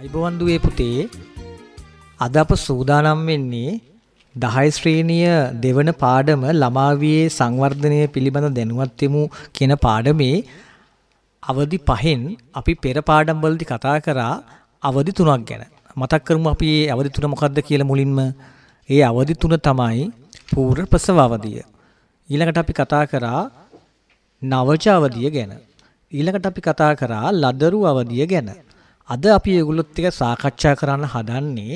අයිබෝවන් දුවේ පුතේ අද අප සූදානම් වෙන්නේ 10 ශ්‍රේණිය දෙවන පාඩම ළමාවියේ සංවර්ධනය පිළිබඳ දැනුවත් වෙමු කියන පාඩමේ අවධි 5න් අපි පෙර පාඩම් වලදී කතා කරා අවධි 3ක් ගැන. මතක් කරමු අපි මේ අවධි 3 මොකක්ද කියලා මුලින්ම. ඒ අවධි 3 තමයි පූර්ව ප්‍රසව අවධිය. ඊළඟට අපි කතා කරා නවජ අවධිය ගැන. ඊළඟට අපි කතා කරා ලදරු අවධිය ගැන. අද අපි ඒගොල්ලොත් එක්ක සාකච්ඡා කරන්න හදන්නේ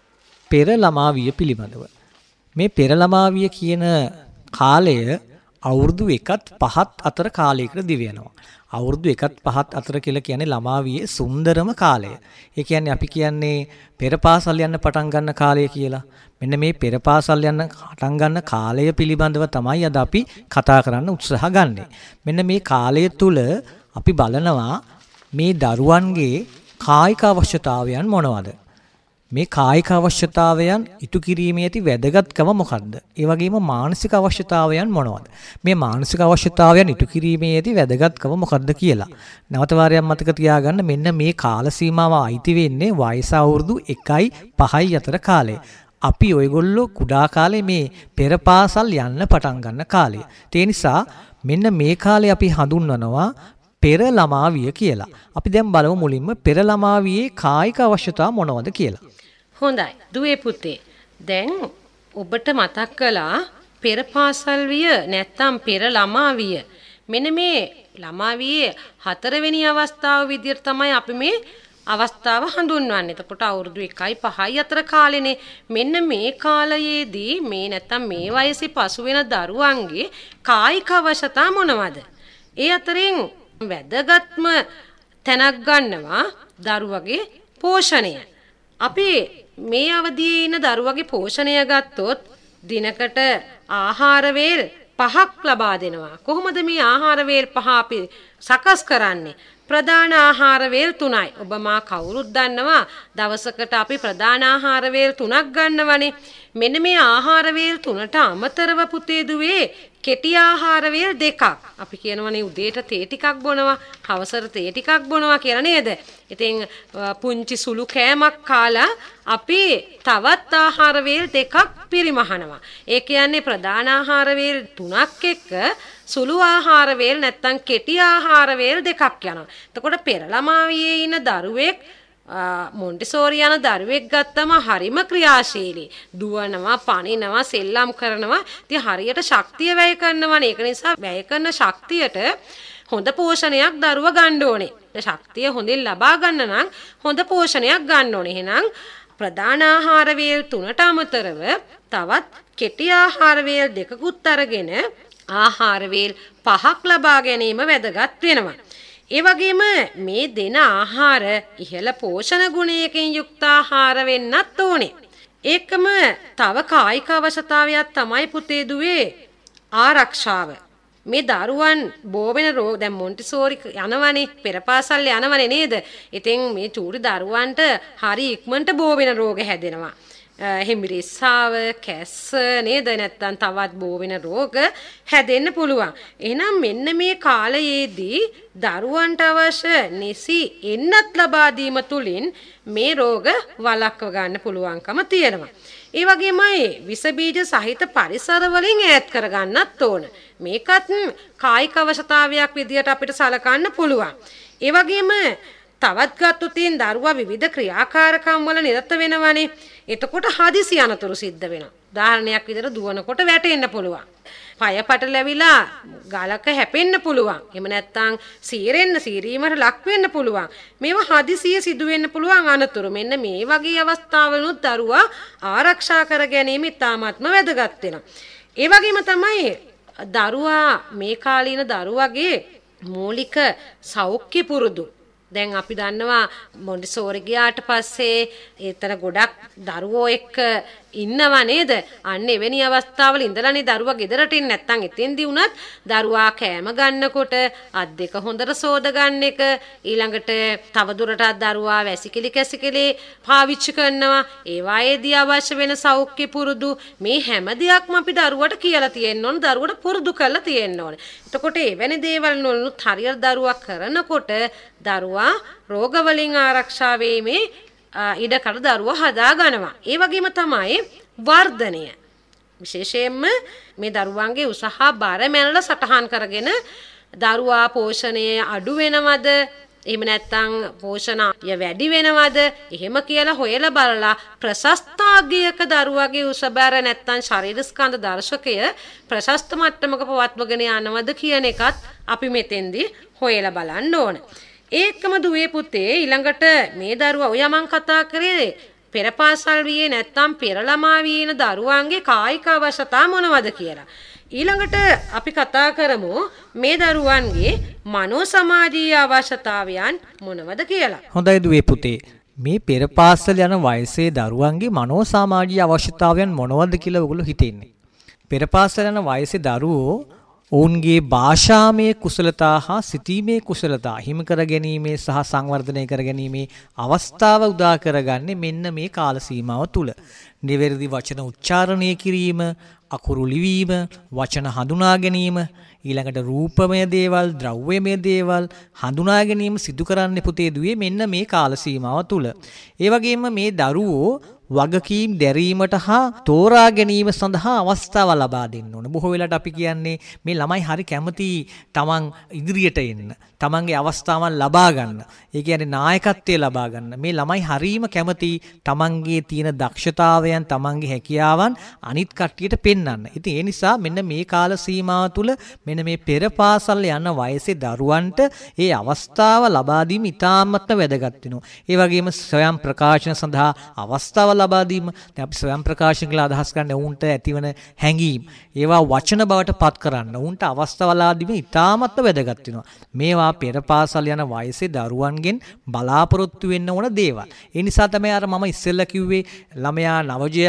පෙර ළමාවිය පිළිබඳව. මේ පෙර ළමාවිය කියන කාලය අවුරුදු 1ත් 5ත් අතර කාලයකට දිව යනවා. අවුරුදු 1ත් 5ත් අතර කියලා කියන්නේ ළමාවියේ සුන්දරම කාලය. ඒ කියන්නේ අපි කියන්නේ පෙර පාසල් යන්න පටන් ගන්න කාලය කියලා. මෙන්න මේ පෙර පාසල් යන්න පටන් ගන්න කාලය පිළිබඳව තමයි අද අපි කතා කරන්න උත්සාහ ගන්නෙ. මෙන්න මේ කාලය තුල අපි බලනවා මේ දරුවන්ගේ කායික අවශ්‍යතාවයන් මොනවද? මේ කායික අවශ්‍යතාවයන් ඉටු කිරීමේ ඇති වැදගත්කම මොකක්ද? ඒ වගේම මානසික අවශ්‍යතාවයන් මොනවද? මේ මානසික අවශ්‍යතාවයන් ඉටු කිරීමේ ඇති වැදගත්කම මොකක්ද කියලා. නැවත වාරයක් මතක තියාගන්න මෙන්න මේ කාල සීමාව අයිති වෙන්නේ වයස අවුරුදු 1යි 5යි අතර කාලය. අපි ඔයගොල්ලෝ කුඩා කාලේ මේ පෙර පාසල් යන්න පටන් ගන්න කාලය. ඒ නිසා මෙන්න මේ කාලේ අපි හඳුන්වනවා පෙර ළමාවිය කියලා. අපි දැන් බලමු මුලින්ම පෙර ළමාවියේ කායික අවශ්‍යතා මොනවද කියලා. හොඳයි දුවේ පුතේ. දැන් ඔබට මතක් කළා පෙර පාසල් විය නැත්නම් පෙර ළමාවිය. මෙන්න මේ ළමාවියේ 4 වෙනි අවස්ථාව විදිහට තමයි අපි මේ අවස්ථාව හඳුන්වන්නේ. එතකොට අවුරුදු 1යි 5යි අතර කාලෙනේ. මෙන්න මේ කාලයේදී මේ නැත්නම් මේ වයසේ පසු වෙන දරුවන්ගේ කායික අවශ්‍යතා මොනවද? ඒ අතරින් වැදගත්ම තැනක් ගන්නවා දරුවගේ පෝෂණය. අපි මේ අවදියේ ඉන්න දරුවගේ පෝෂණය ගත්තොත් දිනකට ආහාර වේල් 5ක් ලබා දෙනවා. කොහොමද මේ ආහාර වේල් 5 අපි සකස් කරන්නේ? ප්‍රධාන ආහාර වේල් 3යි. ඔබ මා කවුරුත් දන්නවා දවසකට අපි ප්‍රධාන ආහාර වේල් 3ක් ගන්නවනේ. මෙන්න මේ ආහාර වේල් 3ට අමතරව පුතේ දුවේ කෙටි ආහාර වේල් 2ක්. අපි කියනවනේ උදේට තේ ටිකක් බොනවා, හවසට තේ ටිකක් බොනවා කියලා නේද? ඉතින් පුංචි සුළු කෑමක් කාලා අපි තවත් ආහාර වේල් 2ක් පිරිමහනවා. ඒ කියන්නේ ප්‍රධාන ආහාර වේල් 3ක් එක්ක සුළු ආහාර වේල් නැත්තම් කෙටි ආහාර වේල් 2ක් යනවා. එතකොට පෙර ළමාවියේ ඉන්න දරුවෙක් මොන්ටිසෝරි යන දරුවෙක් ගත්තම හරිම ක්‍රියාශීලී. දුවනවා, පනිනවා, සෙල්ලම් කරනවා. ඉතින් හරියට ශක්තිය වැය කරනවනේ. ඒක නිසා වැය කරන ශක්තියට හොඳ පෝෂණයක් දරුවා ගන්න ඕනේ. ශක්තිය හොඳින් ලබා ගන්න නම් හොඳ පෝෂණයක් ගන්න ඕනේ. එහෙනම් ප්‍රධාන ආහාර වේල් 3ට අමතරව තවත් කෙටි ආහාර වේල් 2කුත් අරගෙන ආහාර වේල් 5ක් ලබා ගැනීම වැදගත් වෙනවා. ඒ වගේම මේ දෙන ආහාර ඉහළ පෝෂණ ගුණයකින් යුක්ත ආහාර වෙන්නත් ඕනේ. ඒකම තව කායික අවශ්‍යතාවයක් තමයි පුතේ දුවේ ආරක්ෂාව. මේ දරුවන් බෝ වෙන රෝග දැන් මොන්ටිසෝරි යනවනේ පෙර පාසල් යනවනේ නේද? ඉතින් මේ චූටි දරුවන්ට හරි ඉක්මනට බෝ වෙන රෝග හැදෙනවා. හිමිරිස්සාව, කැස්ස නේද? නැත්තම් තවත් බෝ වෙන රෝග හැදෙන්න පුළුවන්. එහෙනම් මෙන්න මේ කාලයේදී දරුවන්ට අවශ්‍ය නිසි එන්නත් ලබා දීම තුලින් මේ රෝග වළක්ව ගන්න පුළුවන්කම තියෙනවා. ඒ වගේමයි විස බීජ සහිත පරිසර වලින් ඈත් කර ගන්නත් ඕන. මේකත් කායික අවශ්‍යතාවයක් විදියට අපිට සලකන්න පුළුවන්. ඒ වගේම තවත් ගත්තොත් දරුවා විවිධ ක්‍රියාකාරකම් වල නිරත වෙනවනේ. එතකොට හදිසි අනතුරු සිද්ධ වෙනවා. උදාහරණයක් විදිහට දුවනකොට වැටෙන්න පුළුවන්. පය පටලැවිලා ගලක හැපෙන්න පුළුවන්. එහෙම නැත්නම් සීරීමට ලක් වෙන්න පුළුවන්. මේවා හදිසිය සිදු වෙන්න පුළුවන් අනතුරු. මෙන්න මේ වගේ අවස්ථාවලුත් දරුවා ආරක්ෂා කර ගැනීම ඉතාමත්ම වැදගත් වෙනවා. ඒ වගේම තමයි දරුවා මේ කාලීන දරුවගේ මූලික සෞඛ්‍ය පුරුදු දැන් අපි දන්නවා මොන්ටිසෝරි ගියාට පස්සේ ඒතර ගොඩක් දරුවෝ එක්ක ඉන්නවා නේද? අන්න එවැනි අවස්ථාවල ඉඳලානේ දරුවා ගෙදරට එන්නේ. නැත්නම් එතෙන්දී වුණත් දරුවා කෑම ගන්නකොට අත් දෙක හොඳට සෝද ගන්න එක, ඊළඟට තවදුරටත් දරුවා වැසිකිලි කැසිකිලි පාවිච්චි කරනවා. ඒ වායේදී අවශ්‍ය වෙන සෞඛ්‍ය පුරුදු මේ හැම දෙයක්ම අපි දරුවට කියලා තියෙන්න ඕන, දරුවට පුරුදු කරලා තියෙන්න ඕන. එතකොට එවැනි දේවල් නොලුත් හරියට දරුවා කරනකොට දරුවා රෝග වලින් ආරක්ෂා වීමේ ඉඩකඩ දරුවා හදා ගන්නවා. ඒ වගේම තමයි වර්ධනය. විශේෂයෙන්ම මේ දරුවන්ගේ උසහා බර මැනලා සටහන් කරගෙන දරුවා පෝෂණය අඩු වෙනවද? එහෙම නැත්නම් පෝෂණය වැඩි වෙනවද? එහෙම කියලා හොයලා බලලා ප්‍රශස්තාග්‍යයක දරුවාගේ උසබර නැත්නම් ශරීර ස්කන්ධ දර්ශකය ප්‍රශස්ත මට්ටමක පවත්වගෙන යනවද කියන එකත් අපි මෙතෙන්දී හොයලා බලන්න ඕන. ඒකම දුවේ පුතේ ඊළඟට මේ දරුවා ඔය මං කතා කරේ පෙර පාසල් වියේ නැත්නම් පෙර ළමා වියේ දරුවන්ගේ කායික අවශ්‍යතා මොනවද කියලා. ඊළඟට අපි කතා කරමු මේ දරුවන්ගේ මනෝ සමාජීය අවශ්‍යතාවයන් මොනවද කියලා. හොඳයි දුවේ පුතේ. මේ පෙර පාසල් යන වයසේ දරුවන්ගේ මනෝ සමාජීය අවශ්‍යතාවයන් මොනවද කියලා ඔයගොල්ලෝ හිතන්නේ. පෙර පාසල් යන වයසේ දරුවෝ ඔවුන්ගේ භාෂාමය කුසලතා හා සිතීමේ කුසලතා හිමි කර ගැනීමේ සහ සංවර්ධනය කර ගැනීමේ අවස්ථාව උදා කරගන්නේ මෙන්න මේ කාල සීමාව තුල. නිවැරදි වචන උච්චාරණය කිරීම, අකුරු ලිවීම, වචන හඳුනා ගැනීම, ඊළඟට රූපමය දේවල්, ද්‍රව්‍යමය දේවල් හඳුනා ගැනීම සිදු කරන්න පුතේ දුවේ මෙන්න මේ කාල සීමාව තුල. ඒ වගේම මේ දරුවෝ වගකීම් දැරීමට හා තෝරා ගැනීම සඳහා අවස්ථාව ලබා දෙන්න ඕන. බොහෝ වෙලාවට අපි කියන්නේ මේ ළමයි හරි කැමති තමන් ඉදිරියට එන්න, තමන්ගේ අවස්ථාවන් ලබා ගන්න. ඒ කියන්නේ නායකත්වය ලබා ගන්න. මේ ළමයි හරීම කැමති තමන්ගේ තියෙන දක්ෂතාවයන්, තමන්ගේ හැකියාවන් අනිත් කට්ටියට පෙන්වන්න. ඉතින් ඒ නිසා මෙන්න මේ කාල සීමාව තුළ මෙන්න මේ පෙර පාසල් යන වයසේ දරුවන්ට ඒ අවස්ථාව ලබා දීම ඉතාමත්ම වැදගත් වෙනවා. ඒ වගේම ස්වයං ප්‍රකාශන සඳහා අවස්ථාව ලබා දීම. දැන් අපි ස්වයං ප්‍රකාශන කියලා අදහස් ගන්න උන්ට ඇතිවන හැඟීම් ඒවා වචන බවට පත් කරන්න උන්ට අවස්ථාව ලබා දීම ඉතාමත්ම වැදගත් වෙනවා. මේවා පෙර පාසල් යන වයසේ දරුවන්ගෙන් බලාපොරොත්තු වෙන්න ඕන දේවල්. ඒ නිසා තමයි අර මම ඉස්සෙල්ලා කිව්වේ ළමයා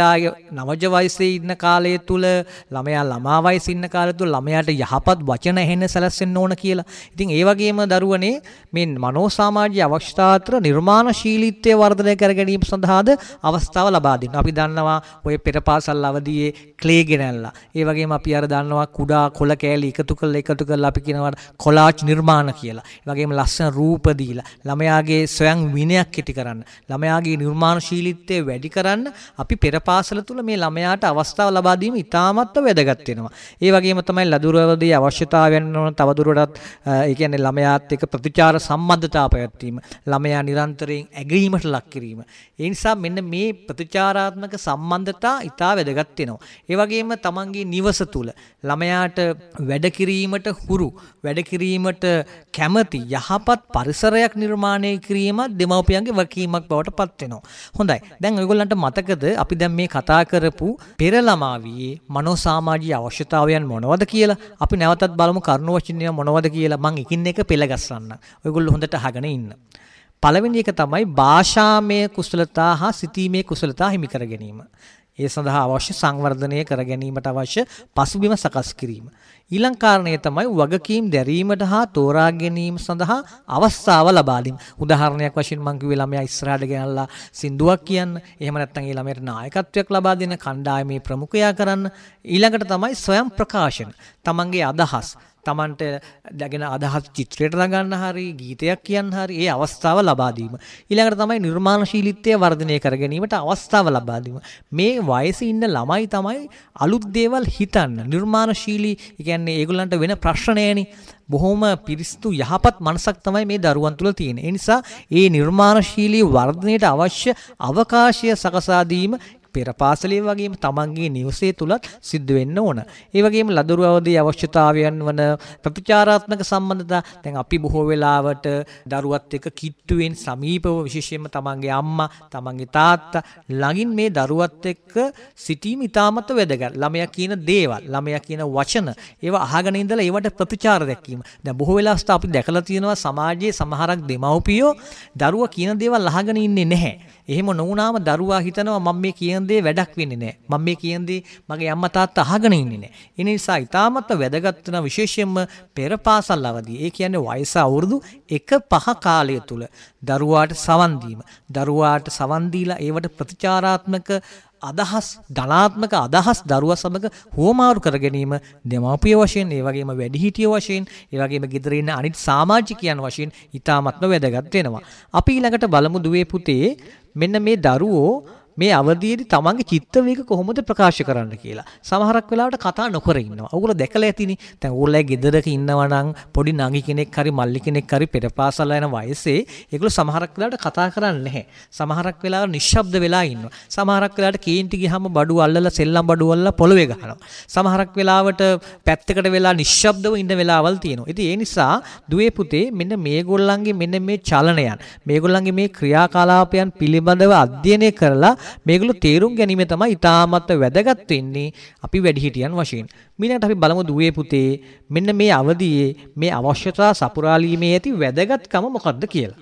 නවජ වයසේ ඉන්න කාලය තුල ළමයා ළමා වයසේ ඉන්න කාලය තුල ළමයාට යහපත් වචන ඇහෙන්න සැලසෙන්න ඕන කියලා. ඉතින් ඒ වගේම දරුවනේ මේ මනෝ සමාජීය අවශ්‍යතාවතර නිර්මාණශීලීත්වය වර්ධනය කර ගැනීම සඳහාද අවස්ථාව ලබා දෙනවා. අපි දන්නවා ඔය පෙර පාසල් අවදියේ ක්ලේ ගෙනල්ලා. ඒ වගේම අපි අර දන්නවා කුඩා කොළ කෑලි එකතු කරලා අපි කියනවා කොලාජ් නිර්මාණ කියලා. ඒ වගේම ලස්සන රූප දීලා ළමයාගේ ස්වයං විනයක් ඇති කරන්න, ළමයාගේ නිර්මාණශීලීත්වය වැඩි කරන්න අපි පෙර පාසල තුල මේ ළමයාට අවස්ථාව ලබා දීම ඉතාමත් වැදගත් වෙනවා. ඒ වගේම තමයි ලදරුවවදී අවශ්‍යතාවයන් වන තවදුරටත් ඒ කියන්නේ ළමයාත් එක්ක ප්‍රතිචාර සම්බන්ධතාව පැවැත්වීම, ළමයා නිරන්තරයෙන් ඇගීමට ලක් කිරීම. ඒ නිසා මෙන්න මේ ප්‍රතිචාරාත්මක සම්බන්ධතා ඉතා වැදගත් වෙනවා. ඒ වගේම තමන්ගේ නිවස තුල ළමයාට වැඩ කිරීමට හුරු, වැඩ කිරීමට කැමති යහපත් පරිසරයක් නිර්මාණය කිරීම දෙමව්පියන්ගේ වගකීමක් බවට පත් වෙනවා. හොඳයි. දැන් ඔයගොල්ලන්ට මතකද අපි දැන් මේ කතා කරපු පෙර ළමාවියේ මනෝ සමාජීය අවශ්‍යතාවයන් මොනවද කියලා? අපි නැවතත් බලමු කරුණු වචන මොනවද කියලා. මම එකින් එක පෙළගස්සන්න. ඔයගොල්ලෝ හොඳට අහගෙන ඉන්න. පළවෙනි එක තමයි භාෂාමය කුසලතා හා සිතීමේ කුසලතා හිමි කර ගැනීම. ඒ සඳහා අවශ්‍ය සංවර්ධනය කර ගැනීමට අවශ්‍ය පසුබිම සකස් කිරීම. ඊළඟ කාරණය තමයි වගකීම් දැරීමට හා තෝරා ගැනීම සඳහා අවස්ථාව ලබා දීම. උදාහරණයක් වශයෙන් මම කිව්වේ ළමයා ඉස්සරහට ගෙනල්ලා සින්දුවක් කියන්න. එහෙම නැත්නම් ඒ ළමයට නායකත්වයක් ලබා දෙන කණ්ඩායමේ ප්‍රමුඛයා කරන්න. ඊළඟට තමයි ස්වයං ප්‍රකාශන. තමන්ගේ අදහස් තමන්ට දැගෙන අදහස් චිත්‍රයට දාගන්න හරි ගීතයක් කියන්න හරි ඒ අවස්ථාව ලබා දීම. ඊළඟට තමයි නිර්මාණශීලීත්වය වර්ධනය කර ගැනීමට අවස්ථාව ලබා දීම. මේ වයසේ ඉන්න ළමයි තමයි අලුත් දේවල් හිතන්න, නිර්මාණශීලී, ඒ කියන්නේ ඒගොල්ලන්ට වෙන ප්‍රශ්න නැහෙනි. බොහොම පිරිසිදු යහපත් මනසක් තමයි මේ දරුවන් තුල තියෙන්නේ. ඒ නිසා ඒ නිර්මාණශීලී වර්ධනයට අවශ්‍ය අවකාශය සකසා දීම පෙර පාසලේ වගේම තමන්ගේ නිවසේ තුලත් සිද්ධ වෙන්න ඕන. ඒ වගේම ලදරු අවදී අවශ්‍යතාවයන් වන ප්‍රතිචාරාත්මක සම්බන්ධතා. දැන් අපි බොහෝ වෙලාවට දරුවත් එක්ක කිට්ටුවෙන් සමීපව විශේෂයෙන්ම තමන්ගේ අම්මා, තමන්ගේ තාත්තා ළඟින් මේ දරුවත් එක්ක සිටීම ඉතාමත් වැදගත්. ළමයා කියන දේවල්, ළමයා කියන වචන ඒවා අහගෙන ඉඳලා ඒවට ප්‍රතිචාර දැක්වීම. දැන් බොහෝ වෙලාවට අපි දැකලා තියෙනවා සමාජයේ සමහරක් දෙමව්පියෝ දරුවා කියන දේවල් අහගෙන ඉන්නේ නැහැ. එහෙම නොවුනාම දරුවා හිතනවා මම මේ කියන දේ වැඩක් වෙන්නේ නැහැ. මම මේ කියන දේ මගේ අම්මා තාත්තා අහගෙන ඉන්නේ නැහැ. ඒ නිසා ඉතාමත් වැදගත් වෙන විශේෂයෙන්ම පෙර පාසල් අවදී. ඒ කියන්නේ වයස අවුරුදු 1-5 කාලය තුල දරුවාට සවන් දීම. දරුවාට සවන් දීලා ඒවට ප්‍රතිචාරාත්මක අදහස්, ධනාත්මක අදහස් දරුවා සමග හුවමාරු කර ගැනීම දෙමාපිය වශයෙන්, ඒ වගේම වැඩිහිටිය වශයෙන්, ඒ වගේම ගෙදර ඉන්න අනිත් සමාජිකයන් වශයෙන් ඉතාමත්ම වැදගත් වෙනවා. අපි ඊළඟට බලමු දුවේ පුතේ මෙන්න මේ දරුවෝ මේ අවධියේදී තමන්ගේ චිත්ත වේග කොහොමද ප්‍රකාශ කරන්න කියලා. සමහරක් වෙලාවට කතා නොකර ඉන්නවා. ඕගොල්ලෝ දැකලා ඇතිනේ. දැන් ඕගොල්ලෝ ගෙදරක ඉන්නවා නම් පොඩි නංගි කෙනෙක් හරි මල්ලි කෙනෙක් හරි පෙරපාසල යන වයසේ ඒගොල්ලෝ සමහරක් වෙලාවට කතා කරන්නේ නැහැ. සමහරක් වෙලාවට නිශ්ශබ්ද වෙලා ඉන්නවා. සමහරක් වෙලාවට කේන්ති ගියාම බඩු අල්ලලා සෙල්ලම් බඩු අල්ලලා පොළවේ ගහනවා. සමහරක් වෙලාවට පැත්තකට වෙලා නිශ්ශබ්දව ඉන්න වෙලාවල් තියෙනවා. ඉතින් ඒ නිසා දුවේ පුතේ මෙන්න මේගොල්ලන්ගේ මෙන්න මේ චලනයන් මේගොල්ලන්ගේ මේ ක්‍රියාකලාපයන් පිළිබඳව අධ්‍යයනය කරලා මේගොල්ලෝ තේරුම් ගැනීම තමයි ඉතාමත් වැදගත් වෙන්නේ අපි වැඩිහිටියන් වශයෙන්. ඊළඟට අපි බලමු දුවේ පුතේ මෙන්න මේ අවධියේ මේ අවශ්‍යතා සපුරාලීමේ ඇති වැදගත්කම මොකක්ද කියලා.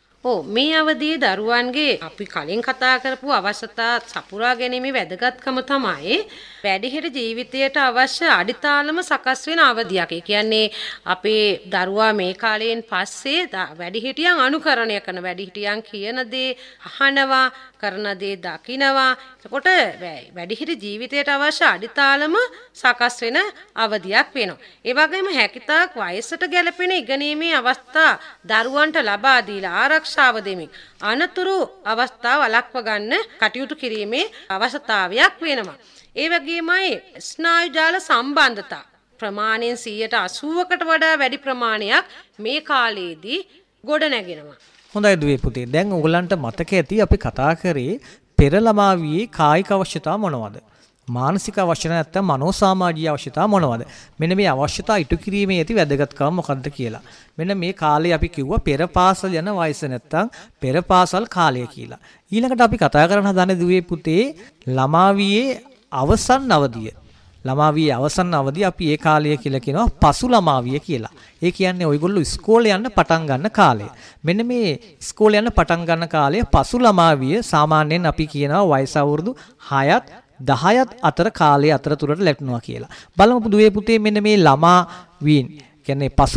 මේ අවදියේ දරුවන්ගේ අපි කලින් කතා කරපු අවශ්‍යතා සපුරා ගැනීමේ වැදගත්කම තමයි වැඩිහිටි ජීවිතයට අවශ්‍ය අඩිතාලම සකස් වෙන අවධියක්. ඒ කියන්නේ අපේ දරුවා මේ කාලයෙන් පස්සේ වැඩිහිටියන් අනුකරණය කරන වැඩිහිටියන් කියන දේ අහනවා කරන දේ දකිනවා. එතකොට වැඩිහිටි ජීවිතයට අවශ්‍ය අඩිතාලම සකස් වෙන අවධියක් වෙනවා. ඒ වගේම හැකිතාක් වයසට ගැලපෙන ඉගෙනීමේ අවස්ථා දරුවන්ට ලබා දීලා ආරක්ෂාව දෙමින් අනතුරු අවස්ථා වළක්ව ගන්න කටයුතු කිරීමේ අවශ්‍යතාවයක් වෙනවා. ඒ වගේමයි ස්නායු ජාල සම්බන්ධතා ප්‍රමාණයෙන් 80%කට වඩා වැඩි ප්‍රමාණයක් මේ කාලයේදී ගොඩ නැගෙනවා. හොඳයි දුවේ පුතේ. දැන් ඔයගලන්ට මතක ඇති අපි කතා කරේ පෙර ළමාවියේ කායික අවශ්‍යතා මොනවද? මානසික අවශ්‍යතා නැත්නම් මනෝසාමාජික අවශ්‍යතා මොනවද? මෙන්න මේ අවශ්‍යතා ඉටු කිරීමේ ඇති වැදගත්කම මොකක්ද කියලා. මෙන්න මේ කාලේ අපි කිව්වා පෙර පාසල් යන වයස නැත්නම් පෙර පාසල් කාලය කියලා. ඊළඟට අපි කතා කරන්න හදන දුවේ පුතේ ළමාවියේ අවසන් අවධිය. ළමාවියේ අවසන් අවධිය අපි ඒ කාලය කියලා කියනවා පසු ළමාවිය කියලා. ඒ කියන්නේ ඔයගොල්ලෝ ඉස්කෝලේ යන්න පටන් ගන්න කාලය. මෙන්න මේ ඉස්කෝලේ යන්න පටන් ගන්න කාලය පසු ළමාවිය සාමාන්‍යයෙන් අපි කියනවා වයස අවුරුදු 6ත් 10ත් අතර කාලයේ අතරතුරට ලැබෙනවා කියලා. බලමු දුවේ පුතේ මෙන්න මේ ළමාවීන් කියන්නේ පසු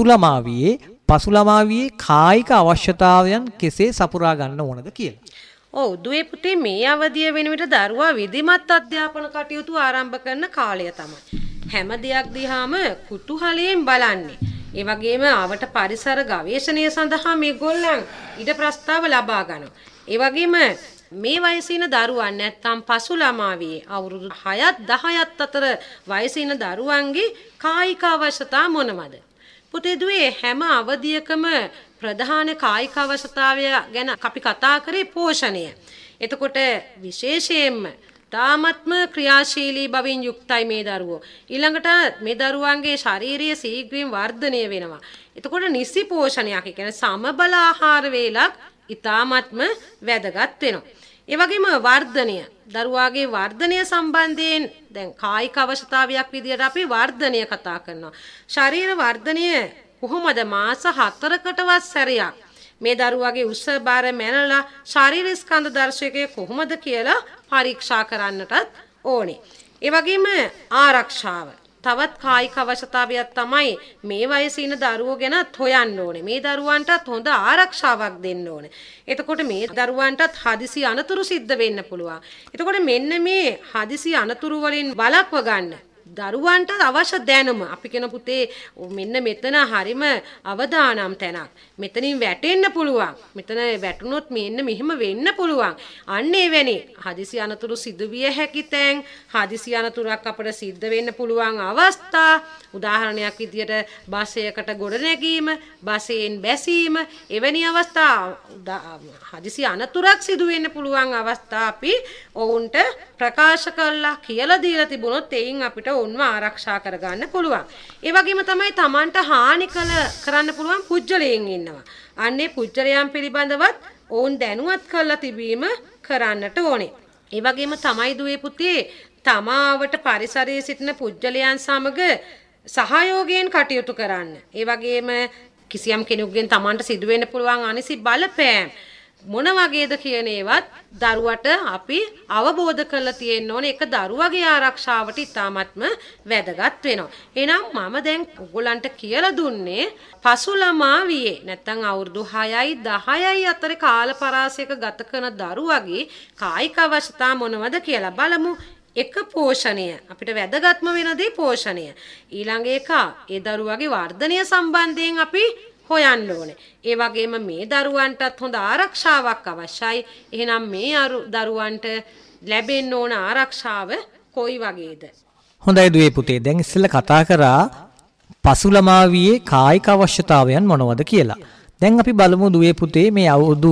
ළමාවියේ කායික අවශ්‍යතාවයන් කෙසේ සපුරා ගන්න ඕනද කියලා. දුවේ පුතේ මේ අවධිය වෙන විට දරුවා විධිමත් අධ්‍යාපන කටයුතු ආරම්භ කරන කාලය තමයි. හැම දෙයක් දිහාම කුතුහලයෙන් බලන්නේ. ඒ වගේම අවට පරිසර ගවේෂණය සඳහා මේගොල්ලන් ඉඩ ප්‍රස්තාව ලබා ගන්නවා. ඒ වගේම මේ වයසින දරුවන් නැත්තම් පසු ළමාවියේ අවුරුදු 6ත් 10ත් අතර වයසින දරුවන්ගේ කායික අවශ්‍යතා මොනවද? පුතේ දුවේ හැම අවධියකම ප්‍රධාන කායික අවශ්‍යතාවය ගැන අපි කතා කරේ පෝෂණය. එතකොට විශේෂයෙන්ම තාමත්ම ක්‍රියාශීලී බවින් යුක්තයි මේ දරුවෝ. ඊළඟට මේ දරුවන්ගේ ශාරීරික ශීඝ්‍රයෙන් වර්ධනය වෙනවා. එතකොට නිසි පෝෂණයක් කියන්නේ සමබල ආහාර වේලක් ඊ타මත්ම වැදගත් වෙනවා. ඒ වගේම වර්ධනය දරුවාගේ වර්ධනය සම්බන්ධයෙන් දැන් කායික අවශ්‍යතාවයක් විදියට අපි වර්ධනය කතා කරනවා. ශරීර වර්ධනය කොහොමද මාස 4කටවත් සැරයක් මේ දරුවාගේ උස බර මැනලා ශරීර ස්කන්ධ දර්ශකය කොහොමද කියලා පරීක්ෂා කරන්නටත් ඕනේ. ඒ වගේම ආරක්ෂාව තවත් කායික අවශ්‍යතාවයක් තමයි මේ වයසේ ඉන්න දරුවෝ ගැනත් හොයන්න ඕනේ. මේ දරුවන්ටත් හොඳ ආරක්ෂාවක් දෙන්න ඕනේ. එතකොට මේ දරුවන්ටත් හදිසි අනතුරු සිද්ධ වෙන්න පුළුවන්. එතකොට මෙන්න මේ හදිසි අනතුරු වලින් වළක්ව ගන්න දරුවන්ට අවශ්‍ය දැනුම අපි කියන පුතේ මෙන්න මෙතන හරිම අවදානම් තැනක්. මෙතනින් වැටෙන්න පුළුවන්. මෙතන වැටුනොත් මෙන්න මෙහෙම වෙන්න පුළුවන්. අන්න එවැනි හදිසි අනතුරු සිදුවිය හැකි තැන්, හදිසි අනතුරක් අපිට සිද්ධ වෙන්න පුළුවන් අවස්ථා, උදාහරණයක් විදියට බසයකට ගොඩ නැගීම, බසයෙන් බැසීම, එවැනි අවස්ථා හදිසි අනතුරක් සිදු වෙන්න පුළුවන් අවස්ථා අපි ඔවුන්ට ප්‍රකාශ කළා කියලා දීලා තිබුණොත් එයින් අපිට ඔවුන්ව ආරක්ෂා කරගන්න පුළුවන්. ඒ වගේම තමයි Tamanට හානි කරන්න පුළුවන් පුජ්‍යලයෙන් ඉන්නවා. අන්නේ පුජ්‍යලයන් පිළිබඳවත් ඔවුන් දැනුවත් කරලා තිබීම කරන්නට ඕනේ. ඒ වගේම තමයි දුවේ පුතේ තමාවට පරිසරයේ සිටින පුජ්‍යලයන් සමග සහයෝගයෙන් කටයුතු කරන්න. ඒ වගේම කිසියම් කෙනෙකුගෙන් Tamanට සිදුවෙන්න පුළුවන් අනිසි බලපෑම් මොන වගේද කියන ඒවත් දරුවට අපි අවබෝධ කරලා තියෙන්න ඕනේ. ඒක දරුවගේ ආරක්ෂාවට ඉතාමත්ම වැදගත් වෙනවා. එහෙනම් මම දැන් ඔයගොල්ලන්ට කියලා දුන්නේ පසු ළමාවියේ නැත්තම් අවුරුදු 6යි 10යි අතර කාල පරාසයක ගත කරන දරුවගේ කායික අවශ්‍යතා මොනවද කියලා බලමු. එක පෝෂණය අපිට වැදගත්ම වෙන දේ පෝෂණය. ඊළඟ එක ඒ දරුවගේ වර්ධනය සම්බන්ධයෙන් අපි හොයන්න ඕනේ. ඒ වගේම මේ දරුවන්ටත් හොඳ ආරක්ෂාවක් අවශ්‍යයි. එහෙනම් මේ දරුවන්ට ලැබෙන්න ඕන ආරක්ෂාව කොයි වගේද? හොඳයි දුවේ පුතේ. දැන් ඉස්සෙල්ලා කතා කරා පසුළමාවියේ කායික අවශ්‍යතාවයන් මොනවද කියලා. දැන් අපි බලමු දුවේ පුතේ මේ අවුරුදු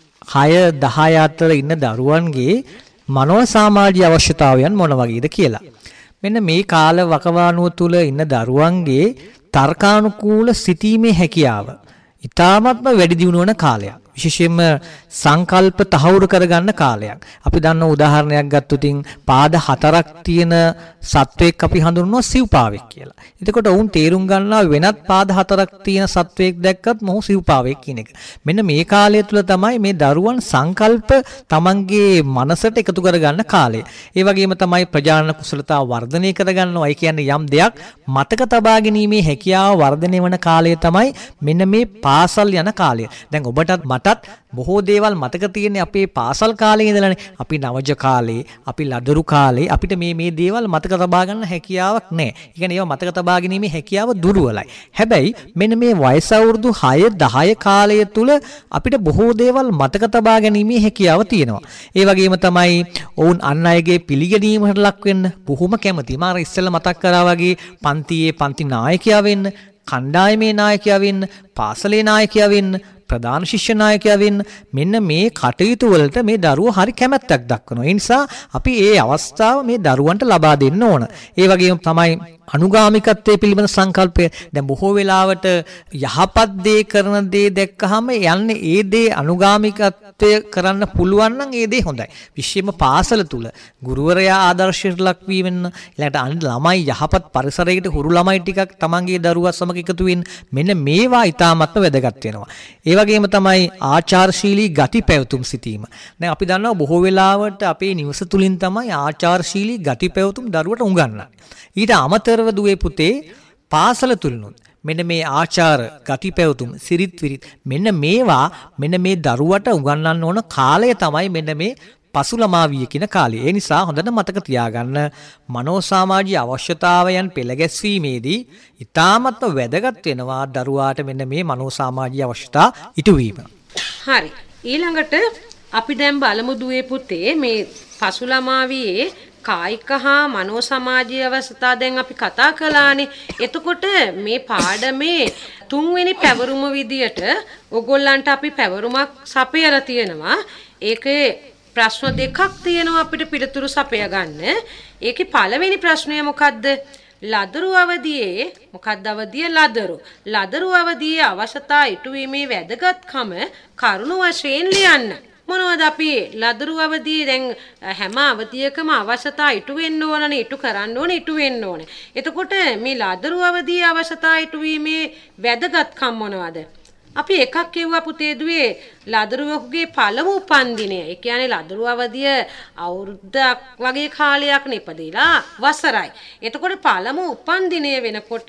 6 10 අතර ඉන්න දරුවන්ගේ මනෝ සමාජීය අවශ්‍යතාවයන් මොන වගේද කියලා. මෙන්න මේ කාල වකවානුව තුල ඉන්න දරුවන්ගේ තර්කානුකූල සිටීමේ හැකියාව ඉතාමත්ම වැඩි දියුණු වන කාලයක්. විශේෂයෙන්ම සංකල්ප තහවුරු කරගන්න කාලයක්. අපි දන්න උදාහරණයක් ගත්තොත් පාද 4ක් තියෙන සත්වයක් අපි හඳුන්වනවා සිව්පාවෙක් කියලා. එතකොට වුන් තේරුම් ගන්නවා වෙනත් පාද 4ක් තියෙන සත්වයක් දැක්කත් මොහු සිව්පාවෙක් කියන එක. මෙන්න මේ කාලය තුල තමයි මේ දරුවන් සංකල්ප තමන්ගේ මනසට එකතු කරගන්න කාලය. ඒ වගේම තමයි ප්‍රජානන කුසලතා වර්ධනය කරගන්නවා. ඒ කියන්නේ යම් දෙයක් මතක තබා ගැනීමේ හැකියාව වර්ධනය වන කාලය තමයි මෙන්න මේ පාසල් යන කාලය. දැන් ඔබටත් මටත් බොහෝ දේවල් මතක තියෙන්නේ අපේ පාසල් කාලේ ඉඳලානේ. අපි නවජ කාලේ, අපි ලදරු කාලේ අපිට මේ දේවල් මතක තබා ගන්න හැකියාවක් නැහැ. ඒ කියන්නේ ඒවා මතක තබා ගැනීමේ හැකියාව දුර්වලයි. හැබැයි මෙන්න මේ වයස අවුරුදු 6 10 කාලය තුල අපිට බොහෝ දේවල් මතක තබා ගැනීමේ හැකියාව තියෙනවා. ඒ වගේම තමයි ඔවුන් අන් අයගේ පිළිගැනීමකට ලක් වෙන්න බොහොම කැමතියි. මම ඉස්සෙල්ලා මතක් කරා වගේ පන්තියේ පන්ති නායකයා වෙන්න, කණ්ඩායමේ නායකයා වෙන්න, පාසලේ නායකයා වෙන්න, ප්‍රධාන ශිෂ්‍ය නායකයා වෙන්න මෙන්න මේ කටයුතු වලට මේ දරුවෝ හරි කැමැත්තක් දක්වනවා. ඒ නිසා අපි මේ අවස්ථාව මේ දරුවන්ට ලබා දෙන්න ඕන. ඒ වගේම තමයි අනුගාමිකත්වයේ පිළිබඳ සංකල්පය. දැන් බොහෝ වෙලාවට යහපත් දේ කරන දේ දැක්කහම යන්නේ ඒ දේ අනුගාමිකත්වය කරන්න පුළුවන් නම් ඒ දේ හොඳයි. විශේෂයෙන්ම පාසල තුල ගුරුවරයා ආදර්ශයට ලක් වීමෙන් ඊළඟට අනිත් ළමයි යහපත් පරිසරයකට හුරු ළමයි ටිකක් තමන්ගේ දරුවා සමග එකතු වෙන්න මෙන්න මේවා ඉතාමත්ම වැදගත් වෙනවා. ඒ වගේම තමයි ආචාරශීලී ගති පැවතුම් සිටීම. දැන් අපි දන්නවා බොහෝ වෙලාවට අපේ නිවස තුලින් තමයි ආචාරශීලී ගති පැවතුම් දරුවට උගන්වන්නේ. ඊට අමතරව දුවේ පුතේ පාසල තුලිනුත් මෙන්න මේ ආචාර ගති පැවතුම් සිරිත් විරිත් මෙන්න මේවා මෙන්න මේ දරුවට උගන්වන්න ඕන කාලය තමයි මෙන්න මේ පසුළමාවිය කියන කාලය. ඒ නිසා හොඳට මතක තියාගන්න මනෝ සමාජීය අවශ්‍යතාවයන් පෙළ ගැස්වීමේදී ඉතාමත්ම වැදගත් වෙනවා දරුවාට මෙන්න මේ මනෝ සමාජීය අවශ්‍යතා ඉටුවීම. හරි. ඊළඟට අපි දැන් බලමු දුවේ පුතේ මේ පසුළමාවියේ කායික හා මනෝ සමාජීය අවස්ථා දැන් අපි කතා කළානේ. එතකොට මේ පාඩමේ තුන්වෙනි පැවරුම විදියට ඕගොල්ලන්ට අපි පැවරුමක් සපයලා තියෙනවා. ඒකේ ප්‍රශ්න දෙකක් තියෙනවා අපිට පිළිතුරු සපය ගන්න. ඒකේ පළවෙනි ප්‍රශ්නය මොකද්ද? ලදරු අවදියේ මොකක්ද අවදිය ලදරු. ලදරු අවදියේ අවශ්‍යතා ඉටුවීමේ වැදගත්කම කරුණු වශයෙන් ලියන්න. මොනවද අපි ලදරු අවදියේ දැන් හැම අවදියකම අවශ්‍යතා ඉටු වෙන්න ඕනනේ, ඉටු කරන්න ඕනේ, ඉටු වෙන්න ඕනේ. එතකොට මේ ලදරු අවදියේ අවශ්‍යතා ඉටුවීමේ වැදගත්කම් මොනවද? අපි එකක් කියුවා පුතේ දුවේ ලදරුවෙකුගේ පළමු උපන්දිනය. ඒ කියන්නේ ලදරු අවදිය අවුරුද්දක් වගේ කාලයක් නිපදෙලා වසරයි. එතකොට පළමු උපන්දිනය වෙනකොට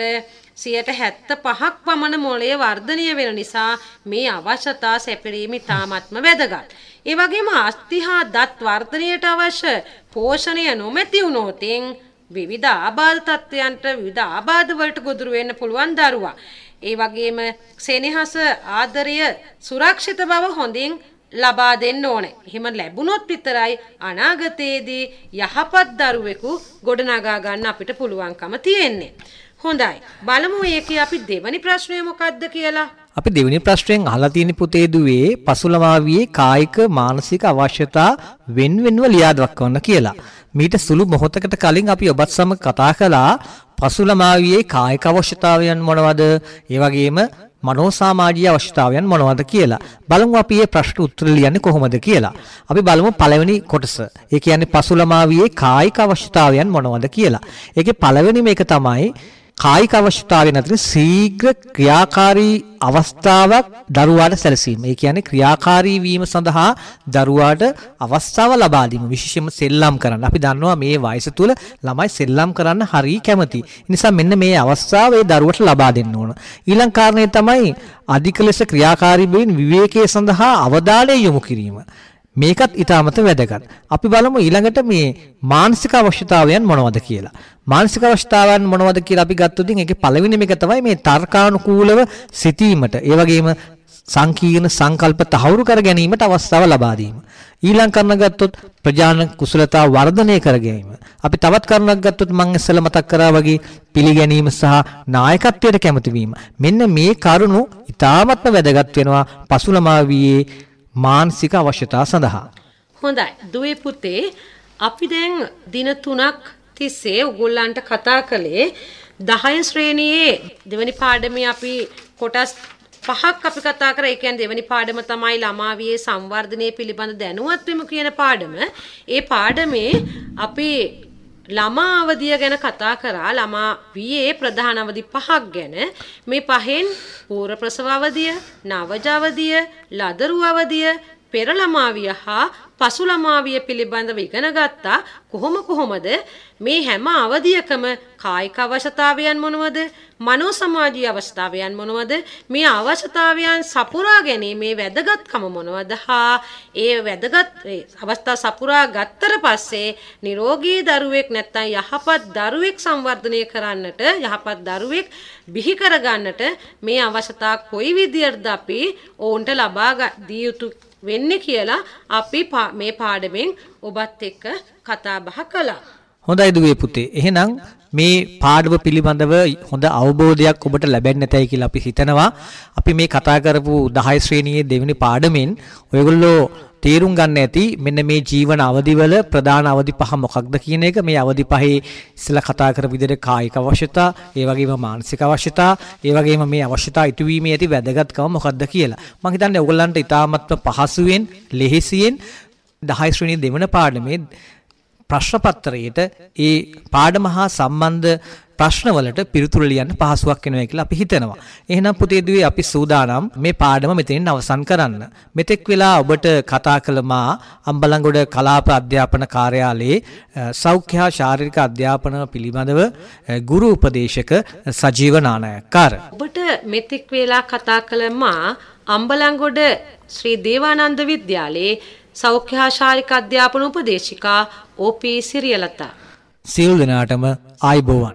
75ක් පමණ මොළයේ වර්ධනය වෙන නිසා මේ අවශ්‍යතා සැපරීම ඉතාමත්ම වැදගත්. ඒ වගේම අස්ථි හා දත් වර්ධනයට අවශ්‍ය පෝෂණය නොමැති වුණොත් විවිධ ආබාධ තත්ත්වයන්ට විවිධ ආබාධ වලට ගොදුරු වෙන්න පුළුවන් දරුවා. ඒ වගේම සෙනෙහස ආදරය සුරක්ෂිත බව හොඳින් ලබා දෙන්න ඕනේ. එහෙම ලැබුණොත් විතරයි අනාගතයේදී යහපත් දරුවෙකු ගොඩනගා ගන්න අපිට පුළුවන්කම තියෙන්නේ. හොඳයි. බලමු ඒකේ අපි දෙවැනි ප්‍රශ්නය මොකක්ද කියලා. අපි දෙවෙනි ප්‍රශ්නයෙන් අහලා තියෙන පුතේ දුවේ පසුළමාවියේ කායික මානසික අවශ්‍යතා වෙන්වෙන්ව ලියා දක්වන්න කියලා. මීට සුළු මොහොතකට කලින් අපි ඔබත් සමග කතා කළා පසුළමාවියේ කායික අවශ්‍යතාවයන් මොනවද? ඒ වගේම මනෝ සමාජීය අවශ්‍යතාවයන් මොනවද කියලා. බලමු අපි මේ ප්‍රශ්න උත්තර ලියන්නේ කොහොමද කියලා. අපි බලමු පළවෙනි කොටස. ඒ කියන්නේ පසුළමාවියේ කායික අවශ්‍යතාවයන් මොනවද කියලා. ඒකේ පළවෙනිම එක තමයි කායික අවශ්‍යතාවයන් අතර ශීඝ්‍ර ක්‍රියාකාරී අවස්ථාවක් දරුවාට සැලසීම. ඒ කියන්නේ ක්‍රියාකාරී වීම සඳහා දරුවාට අවස්ථාව ලබා දීම. විශේෂයෙන්ම සෙල්ලම් කරන්න. අපි දන්නවා මේ වයස තුල ළමයි සෙල්ලම් කරන්න හරිය කැමති. ඒ නිසා මෙන්න මේ අවස්ථාව ඒ දරුවට ලබා දෙන්න ඕන. ඊළඟ කාරණේ තමයි අධික ලෙස ක්‍රියාකාරී බවින් විවේකයේ සඳහා අවධානය යොමු කිරීම. මේකත් ඊටමත වැදගත්. අපි බලමු ඊළඟට මේ මානසික අවශ්‍යතාවයන් මොනවද කියලා. මානසික අවශ්‍යතාවයන් මොනවද කියලා අපි ගත්තොත් ඒකේ පළවෙනිම එක තමයි මේ තර්කානුකූලව සිටීමට, ඒ වගේම සංකීර්ණ සංකල්ප තහවුරු කර ගැනීමට අවස්ථාව ලබා දීම. ඊළඟ කරුණ ගත්තොත් ප්‍රඥාන කුසලතා වර්ධනය කර ගැනීම. අපි තවත් කරුණක් ගත්තොත් මම ඉස්සෙල්ලා මතක් කරා වගේ පිළිගැනීම සහ නායකත්වයට කැමති වීම. මෙන්න මේ කරුණු ඉතාමත්ම වැදගත් වෙනවා පසුලමාවියේ මානසික අවශ්‍යතා සඳහා. හොඳයි. දුවේ පුතේ අපි දැන් දින 3ක් තිස්සේ ඔයගොල්ලන්ට කතා කළේ 10 ශ්‍රේණියේ දෙවැනි පාඩමේ අපි කොටස් 5ක් අපි කතා කරා. ඒ කියන්නේ දෙවැනි පාඩම තමයි ළමාවියේ සංවර්ධනය පිළිබඳ දැනුවත් වෙමු කියන පාඩම. ඒ පාඩමේ අපි ළමා අවධිය ගැන කතා කරා. ළමා වියේ ප්‍රධාන අවධි 5ක් ගැන. මේ පහෙන් පූර්ව ප්‍රසව අවධිය, නවජ අවධිය, ලදරු අවධිය, පෙර ළමාවිය හා පසු ළමාවිය පිළිබඳව ඉගෙන ගත්තා. කොහොමද මේ හැම අවධියකම කායික අවශ්‍යතාවයන් මොනවද, මනෝ සමාජීය අවශ්‍යතාවයන් මොනවද, මේ අවශ්‍යතාවයන් සපුරා ගැනීමේ වැදගත්කම මොනවද හා ඒ වැදගත් අවස්ථා සපුරා ගත්තට පස්සේ නිරෝගී දරුවෙක් නැත්නම් යහපත් දරුවෙක් සංවර්ධනය කරන්නට, යහපත් දරුවෙක් බිහි කරගන්නට මේ අවශ්‍යතා කොයි විදියටද අපි ඔවුන්ට ලබා දී යුතු වෙන්නේ කියලා අපි මේ පාඩමෙන් ඔබත් එක්ක කතා බහ කළා. හොඳයි දුවේ පුතේ. එහෙනම් මේ පාඩම පිළිබඳව හොඳ අවබෝධයක් ඔබට ලැබෙන්නේ නැතයි කියලා අපි හිතනවා. අපි මේ කතා කරපු 10 ශ්‍රේණියේ දෙවෙනි පාඩමෙන් ඔයගොල්ලෝ තේරුම් ගන්න ඇති මෙන්න මේ ජීවන අවධිවල ප්‍රධාන අවධි 5 මොකක්ද කියන එක. මේ අවධි 5 ඉස්සෙල්ලා කතා කරපු විදිහට කායික අවශ්‍යතා, ඒ වගේම මානසික අවශ්‍යතා, ඒ වගේම මේ අවශ්‍යතා ඉටුවීමේ ඇති වැදගත්කම මොකක්ද කියලා. මම හිතන්නේ ඔයගොල්ලන්ට ඉතාමත්ම පහසුවෙන්, ලෙහෙසියෙන් 10 ශ්‍රේණියේ දෙවන පාඩමේ ප්‍රශ්න පත්‍රයේට ඒ පාඩම හා සම්බන්ධ ප්‍රශ්නවලට පිළිතුරු ලියන්න පහසුවක් වෙනවා කියලා අපි හිතනවා. එහෙනම් පුතේ දුවේ අපි සූදානම් මේ පාඩම මෙතනින් අවසන් කරන්න. මෙතෙක් වෙලා ඔබට කතා කළ මා අම්බලන්ගොඩ කලාප අධ්‍යාපන කාර්යාලයේ සෞඛ්‍ය හා ශාරීරික අධ්‍යාපන පිළිබඳව ගුරු උපදේශක සජීව නානායක්කාර. ඔබට මෙතෙක් වෙලා කතා කළ මා අම්බලන්ගොඩ ශ්‍රී දේවානන්ද විද්‍යාලයේ සෞඛ්‍ය හා ශාරීරික අධ්‍යාපන උපදේශිකා OP සිරියලතා. සියලු දෙනාටම ආයුබෝවන්.